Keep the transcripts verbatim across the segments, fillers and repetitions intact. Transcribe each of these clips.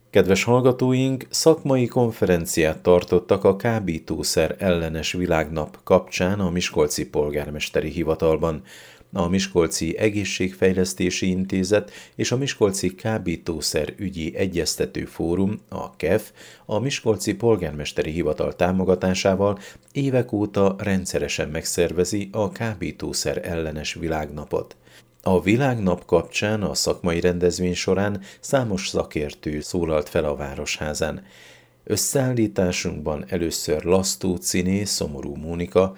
Kedves hallgatóink, szakmai konferenciát tartottak a kábítószer ellenes világnap kapcsán a Miskolci Polgármesteri Hivatalban. A Miskolci Egészségfejlesztési Intézet és a Miskolci Kábítószer Ügyi Egyeztető Fórum, a ká e ef, a Miskolci Polgármesteri Hivatal támogatásával évek óta rendszeresen megszervezi a kábítószer ellenes világnapot. A világnap kapcsán a szakmai rendezvény során számos szakértő szólalt fel a Városházán. Összeállításunkban először Lasztó Ciné, Szomorú Mónika,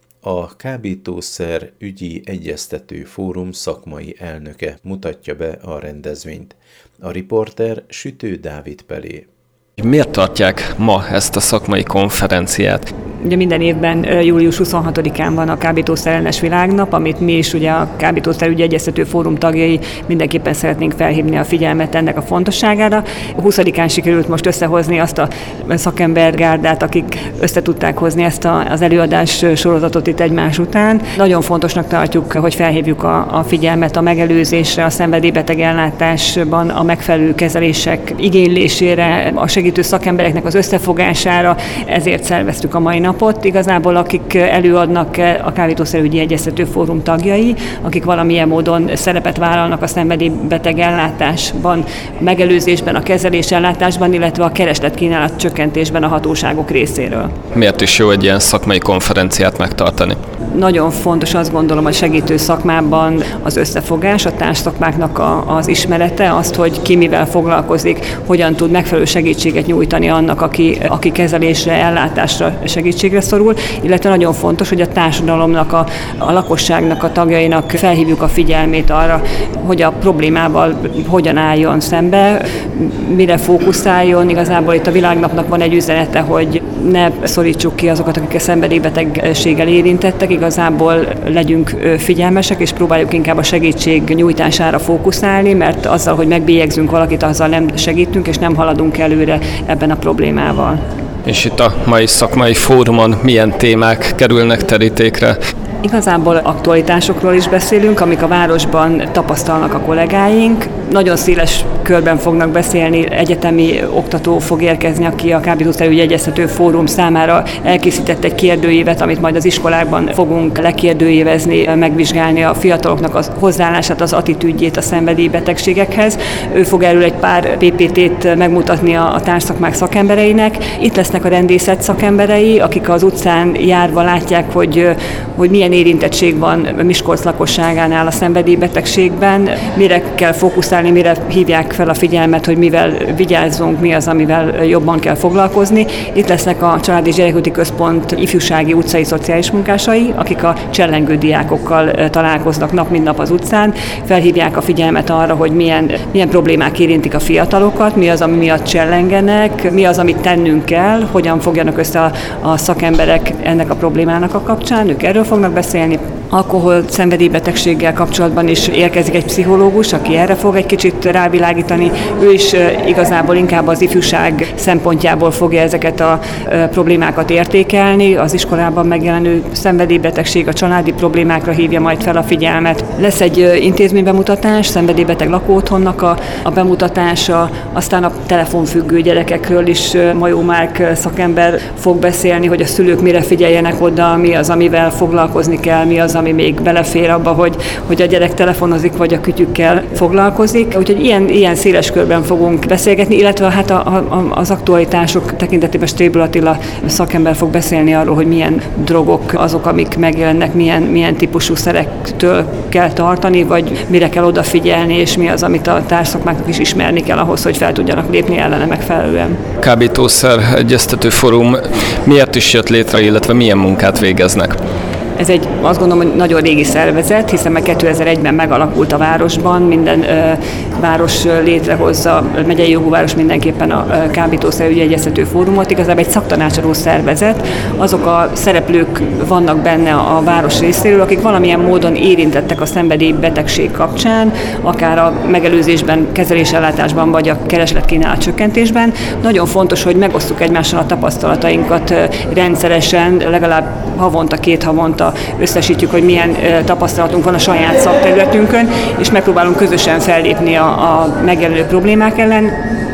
a Kábítószer Ügyi Egyeztető Fórum szakmai elnöke mutatja be a rendezvényt. A riporter Sütő Dávid Pelé. Miért tartják ma ezt a szakmai konferenciát? Ugye minden évben július huszonhatodikán van a kábítószer ellenes világnap, amit mi is ugye a Kábítószer Ügyi Egyeztető Fórum tagjai mindenképpen szeretnénk felhívni a figyelmet ennek a fontosságára. huszadikán sikerült most összehozni azt a szakembergárdát, akik összetudták hozni ezt a, az előadás sorozatot itt egymás után. Nagyon fontosnak tartjuk, hogy felhívjuk a, a figyelmet a megelőzésre, a szenvedélybeteg ellátásban, a megfelelő kezelések igénylésére, a segítő szakembereknek az összefogására, ezért szerveztük a mai napot. Igazából akik előadnak a Kábítószerügyi Egyeztető Fórum tagjai, akik valamilyen módon szerepet vállalnak a szenvedélybeteg ellátásban, a megelőzésben, a kezelés ellátásban, illetve a keresletkínálat csökkentésben a hatóságok részéről. Miért is jó egy ilyen szakmai konferenciát megtartani? Nagyon fontos, azt gondolom, a segítő szakmában az összefogás, a társszakmáknak a, az ismerete, azt, hogy ki mivel foglalkozik, hogyan tud megfelelő segítséget nyújtani annak, aki, aki kezelésre, ellátásra, segítségre szorul, illetve nagyon fontos, hogy a társadalomnak, a, a lakosságnak, a tagjainak felhívjuk a figyelmét arra, hogy a problémával hogyan álljon szembe, mire fókuszáljon. Igazából itt a világnapnak van egy üzenete, hogy ne szorítsuk ki azokat, akik a szenvedélybetegséggel érintettek, igazából legyünk figyelmesek, és próbáljuk inkább a segítség nyújtására fókuszálni, mert azzal, hogy megbélyegzünk valakit, azzal nem segítünk, és nem haladunk előre ebben a problémával. És itt a mai szakmai fórumon milyen témák kerülnek terítékre? Igazából aktualitásokról is beszélünk, amik a városban tapasztalnak a kollégáink. Nagyon széles körben fognak beszélni, egyetemi oktató fog érkezni, aki a Kábítószerügyi Egyeztető Fórum számára elkészített egy kérdőívet, amit majd az iskolákban fogunk lekérdőívezni, megvizsgálni a fiataloknak az hozzáállását, az attitűdjét a szenvedélybetegségekhez. Ő fog erről egy pár pé pé té-t megmutatni a társszakmák szakembereinek. Itt lesznek a rendészet szakemberei, akik az utcán járva látják, hogy, hogy milyen érintettség van Miskolc lakosságánál a szenvedélybetegségben, mire kell fókuszálni, mire hívják fel a figyelmet, hogy mivel vigyázzunk, mi az, amivel jobban kell foglalkozni. Itt lesznek a Család és Gyerekjóléti Központ ifjúsági utcai szociális munkásai, akik a csellengő diákokkal találkoznak nap mint nap az utcán, felhívják a figyelmet arra, hogy milyen, milyen problémák érintik a fiatalokat, mi az, ami miatt csellengenek, mi az, amit tennünk kell, hogyan fogjanak össze a, a szakemberek ennek a problémának a kapcsán, ők erről fognak beszélni. Alkohol szenvedélybetegséggel kapcsolatban is érkezik egy pszichológus, aki erre fog egy kicsit rávilágítani. Ő is igazából inkább az ifjúság szempontjából fogja ezeket a problémákat értékelni. Az iskolában megjelenő szenvedélybetegség, a családi problémákra hívja majd fel a figyelmet. Lesz egy intézménybemutatás, szenvedélybeteg lakóotthonnak a, a bemutatása, aztán a telefonfüggő gyerekekről is Majó Márk szakember fog beszélni, hogy a szülők mire figyeljenek oda, mi az, amivel foglalkozni kell, mi az, ami még belefér abba, hogy, hogy a gyerek telefonozik, vagy a kütyükkel foglalkozik. Úgyhogy ilyen, ilyen széles körben fogunk beszélgetni, illetve hát a, a, az aktualitások tekintetében Stréből Attila szakember fog beszélni arról, hogy milyen drogok azok, amik megjelennek, milyen, milyen típusú szerektől kell tartani, vagy mire kell odafigyelni, és mi az, amit a társszakmáknak is ismerni kell ahhoz, hogy fel tudjanak lépni ellene megfelelően. Kábítószer Egyeztető Fórum miért is jött létre, illetve milyen munkát végeznek? Ez egy, azt gondolom, hogy nagyon régi szervezet, hiszen meg kétezer-egyben megalakult a városban, minden ö, város létrehozza, megyei jogú város mindenképpen a Kábítószerügyi Egyeztető Fórumot, igazából egy szaktanácsadó szervezet. Azok a szereplők vannak benne a város részéről, akik valamilyen módon érintettek a szenvedélybetegség kapcsán, akár a megelőzésben, kezelésellátásban, vagy a keresletkínálat csökkentésben. Nagyon fontos, hogy megosztjuk egymással a tapasztalatainkat rendszeresen, legalább havonta, két havonta összesítjük, hogy milyen tapasztalatunk van a saját szakterületünkön, és megpróbálunk közösen fellépni a, a megjelenő problémák ellen.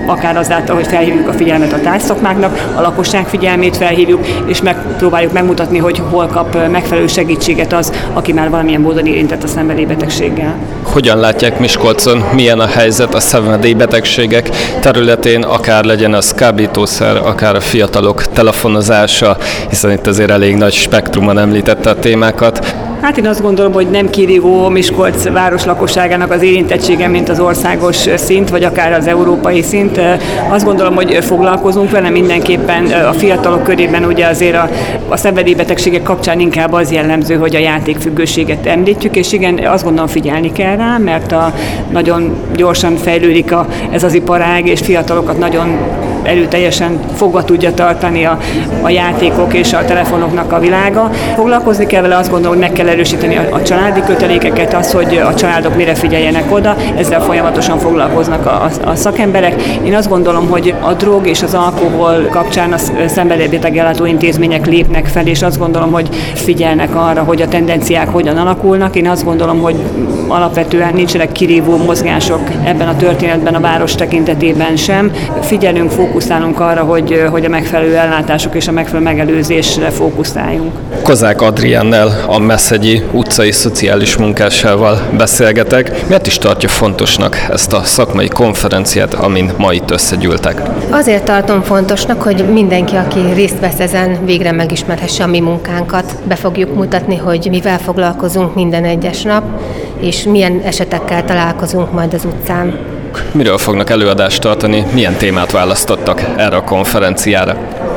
akár azáltal, hogy felhívjuk a figyelmet a tárgyszakmáknak, a lakosság figyelmét felhívjuk, és megpróbáljuk megmutatni, hogy hol kap megfelelő segítséget az, aki már valamilyen módon érintett a szenvedélybetegséggel. Hogyan látják Miskolcon, milyen a helyzet a szenvedélybetegségek területén, akár legyen az kábítószer, akár a fiatalok telefonozása, hiszen itt azért elég nagy spektrumon említette a témákat. Hát én azt gondolom, hogy nem kirívó Miskolc város lakosságának az érintettsége, mint az országos szint, vagy akár az európai szint. Azt gondolom, hogy foglalkozunk vele mindenképpen. A fiatalok körében ugye azért a, a szenvedélybetegségek kapcsán inkább az jellemző, hogy a játékfüggőséget említjük, és igen, azt gondolom figyelni kell rá, mert a, nagyon gyorsan fejlődik a, ez az iparág, és fiatalokat nagyon erőteljesen fogva tudja tartani a, a játékok és a telefonoknak a világa. Foglalkozni kell vele, azt gondolom, hogy meg kell erősíteni a, a családi kötelékeket, az, hogy a családok mire figyeljenek oda, ezzel folyamatosan foglalkoznak a, a, a szakemberek. Én azt gondolom, hogy a drog és az alkohol kapcsán a szenvedélybeteg-ellátó intézmények lépnek fel, és azt gondolom, hogy figyelnek arra, hogy a tendenciák hogyan alakulnak. Én azt gondolom, hogy alapvetően nincsenek kirívó mozgások ebben a történetben a város tekintetében sem. Figyelünk, fókuszálunk arra, hogy, hogy a megfelelő ellátások és a megfelelő megelőzésre fókuszáljunk. Kozák Adriánnel, a Meszegyi utcai szociális munkásával beszélgetek. Miért is tartja fontosnak ezt a szakmai konferenciát, amin ma itt összegyűltek? Azért tartom fontosnak, hogy mindenki, aki részt vesz ezen, végre megismerhesse a mi munkánkat. Be fogjuk mutatni, hogy mivel foglalkozunk minden egyes nap, és milyen esetekkel találkozunk majd az utcán. Miről fognak előadást tartani, milyen témát választottak erre a konferenciára?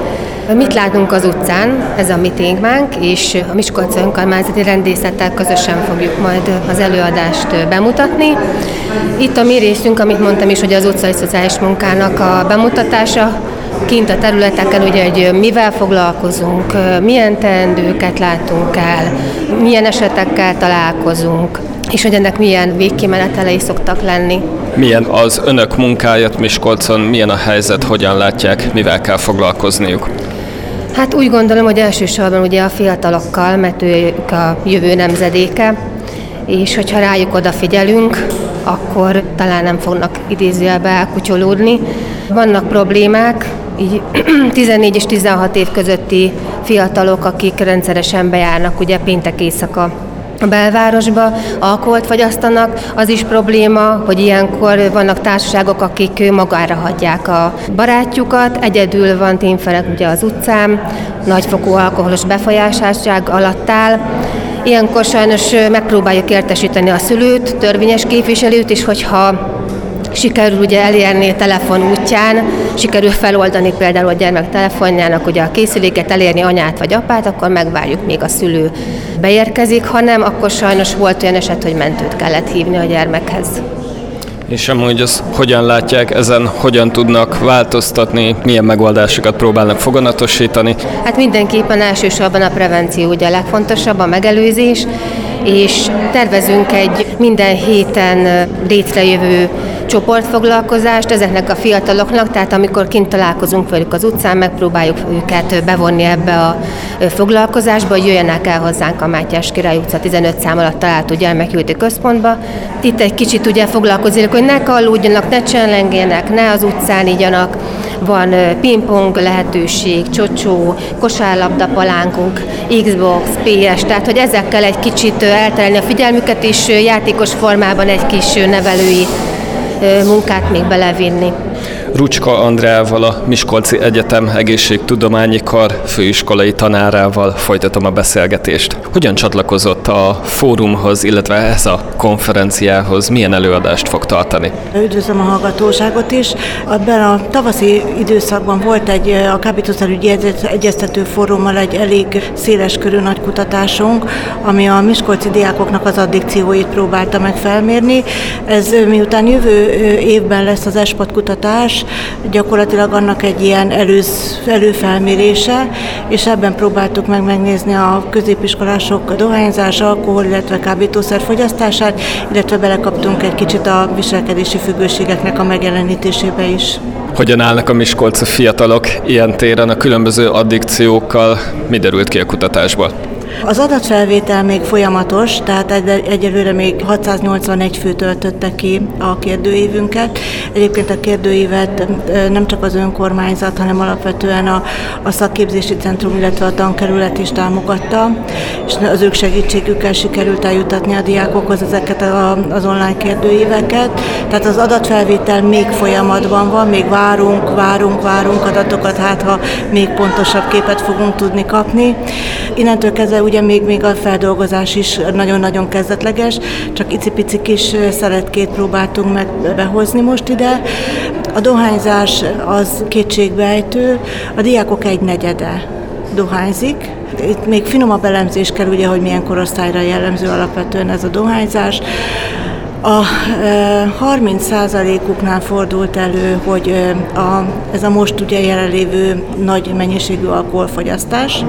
Mit látunk az utcán, ez a mi témánk, és a Miskolci Önkormányzati Rendészettel közösen fogjuk majd az előadást bemutatni. Itt a mi részünk, amit mondtam is, hogy az utcai szociális munkának a bemutatása, kint a területeken, ugye, hogy mivel foglalkozunk, milyen teendőket látunk el, milyen esetekkel találkozunk, és hogy ennek milyen végkimenetelei szoktak lenni. Milyen az önök munkája Miskolcon, milyen a helyzet, hogyan látják, mivel kell foglalkozniuk? Hát úgy gondolom, hogy elsősorban ugye a fiatalokkal, mert ők a jövő nemzedéke, és hogyha rájuk odafigyelünk, akkor talán nem fognak idézőjelbe elkutyolódni. Vannak problémák, így tizennégy és tizenhat év közötti fiatalok, akik rendszeresen bejárnak ugye péntek éjszaka a belvárosba, alkoholt fogyasztanak, az is probléma, hogy ilyenkor vannak társaságok, akik magára hagyják a barátjukat, egyedül van tényfelek ugye az utcán, nagyfokú alkoholos befolyásoltság alatt áll. Ilyenkor sajnos megpróbáljuk értesíteni a szülőt, törvényes képviselőt, és hogyha sikerül ugye elérni telefon útján, sikerül feloldani például a gyermek telefonjának ugye a készüléket, elérni anyát vagy apát, akkor megvárjuk, még a szülő beérkezik, ha nem, akkor sajnos volt olyan eset, hogy mentőt kellett hívni a gyermekhez. És amúgy azt hogyan látják, ezen hogyan tudnak változtatni, milyen megoldásokat próbálnak foganatosítani? Hát mindenképpen elsősorban a prevenció ugye a legfontosabb, a megelőzés, és tervezünk egy minden héten létrejövő csoportfoglalkozást ezeknek a fiataloknak, tehát amikor kint találkozunk velük az utcán, megpróbáljuk őket bevonni ebbe a foglalkozásba, hogy jöjjenek el hozzánk a Mátyás Király utca tizenöt szám alatt található gyermekjóléti központba. Itt egy kicsit ugye foglalkozik, hogy ne kallódjanak, ne csellengjenek, ne az utcán igyanak. Van pingpong lehetőség, csocsó, kosárlabda palánkunk, Xbox, pé es, tehát hogy ezekkel egy kicsit elterelni a figyelmüket, és játékos formában egy kis nevelői munkát még belevinni. Rucska Andreával, a Miskolci Egyetem Egészségtudományi Kar főiskolai tanárával folytatom a beszélgetést. Hogyan csatlakozott a fórumhoz, illetve ehhez a konferenciához, milyen előadást fog tartani? Üdvözlöm a hallgatóságot is. Ebben a tavaszi időszakban volt egy a kábítószerügyi egyeztető fórummal egy elég széles körű nagy kutatásunk, ami a miskolci diákoknak az addikcióit próbálta meg felmérni. Ez miután jövő évben lesz az ESPAT kutatás, gyakorlatilag annak egy ilyen előz, előfelmérése, és ebben próbáltuk meg megnézni a középiskolások dohányzás, alkohol, illetve kábítószer fogyasztását, illetve belekaptunk egy kicsit a viselkedési függőségeknek a megjelenítésébe is. Hogyan állnak a miskolci fiatalok ilyen téren a különböző addikciókkal? Mi derült ki a kutatásból? Az adatfelvétel még folyamatos, tehát egy, egyelőre még hatszáznyolcvanegy fő töltötte ki a kérdőívünket. Egyébként a kérdőívet nem csak az önkormányzat, hanem alapvetően a, a szakképzési centrum, illetve a tankerület is támogatta, és az ők segítségükkel sikerült eljutatni a diákokhoz ezeket a, az online kérdőíveket. Tehát az adatfelvétel még folyamatban van, még várunk, várunk, várunk adatokat, hát ha még pontosabb képet fogunk tudni kapni. Innentől kezdve ugye még, még a feldolgozás is nagyon-nagyon kezdetleges, csak icipici kis szeletkét próbáltunk meg behozni most ide. A dohányzás az kétségbeejtő, a diákok egy negyede dohányzik. Itt még finomabb elemzés kell, ugye, hogy milyen korosztályra jellemző alapvetően ez a dohányzás. A harminc százalékuknál fordult elő, hogy a, ez a most ugye jelenlévő nagy mennyiségű alkoholfogyasztás,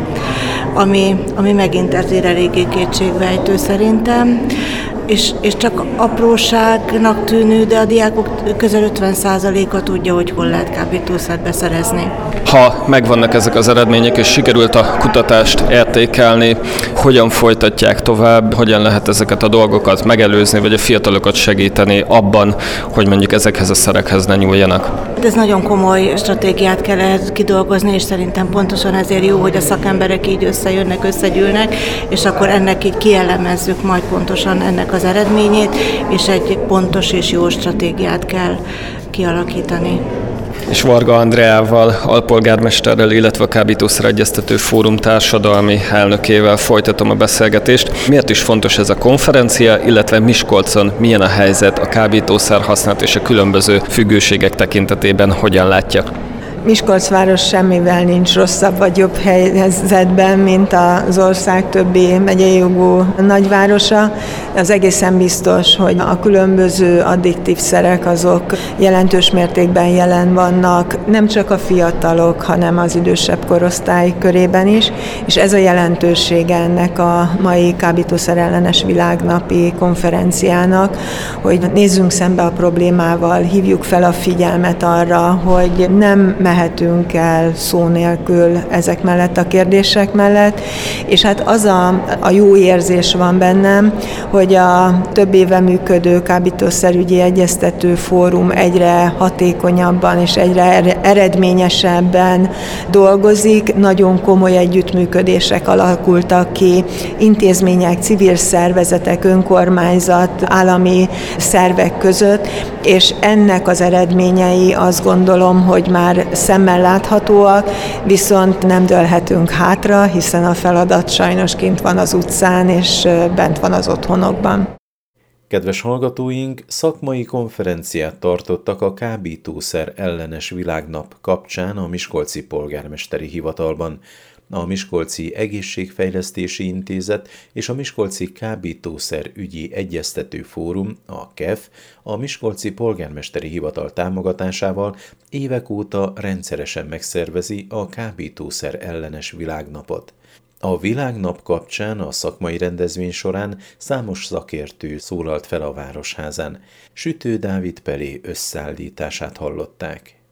ami, ami megint ezért eléggé kétségbeejtő szerintem, és, és csak apróságnak tűnő, de a diákok közel ötven százaléka tudja, hogy hol lehet kábítószert beszerezni. Ha megvannak ezek az eredmények, és sikerült a kutatást értékelni, hogyan folytatják tovább, hogyan lehet ezeket a dolgokat megelőzni, vagy a fiatalokat segíteni abban, hogy mondjuk ezekhez a szerekhez ne nyúljanak? Ez nagyon komoly stratégiát kell ehhez kidolgozni, és szerintem pontosan ezért jó, hogy a szakemberek így összejönnek, összegyűlnek, és akkor ennek így kielemezzük majd pontosan ennek az eredményét, és egy pontos és jó stratégiát kell kialakítani. És Varga Andreával, alpolgármesterrel, illetve a Kábítószer Egyeztető Fórum társadalmi elnökével folytatom a beszélgetést. Miért is fontos ez a konferencia, illetve Miskolcon milyen a helyzet a kábítószer használat és a különböző függőségek tekintetében, hogyan látja? Miskolc város semmivel nincs rosszabb vagy jobb helyzetben, mint az ország többi megyei jogú nagyvárosa. Az egészen biztos, hogy a különböző addiktív szerek azok jelentős mértékben jelen vannak, nem csak a fiatalok, hanem az idősebb korosztály körében is, és ez a jelentősége ennek a mai kábítószer ellenes világnapi konferenciának, hogy nézzünk szembe a problémával, hívjuk fel a figyelmet arra, hogy nem mehetünk el szó nélkül ezek mellett a kérdések mellett, és hát az a, a jó érzés van bennem, hogy a több éve működő kábítószerügyi egyeztető fórum egyre hatékonyabban és egyre eredményesebben dolgozik, nagyon komoly együttműködések alakultak ki, intézmények, civil szervezetek, önkormányzat, állami szervek között, és ennek az eredményei azt gondolom, hogy már szemmel láthatóak, viszont nem dőlhetünk hátra, hiszen a feladat sajnos kint van az utcán, és bent van az otthonokban. Kedves hallgatóink, szakmai konferenciát tartottak a kábítószer ellenes világnap kapcsán a Miskolci Polgármesteri Hivatalban. A Miskolci Egészségfejlesztési Intézet és a Miskolci Kábítószer Ügyi Egyeztető Fórum, a ká e ef, a Miskolci Polgármesteri Hivatal támogatásával évek óta rendszeresen megszervezi a kábítószer ellenes világnapot. A világnap kapcsán a szakmai rendezvény során számos szakértő szólalt fel a Városházán. Sütő Dávid Pelé összeállítását hallották.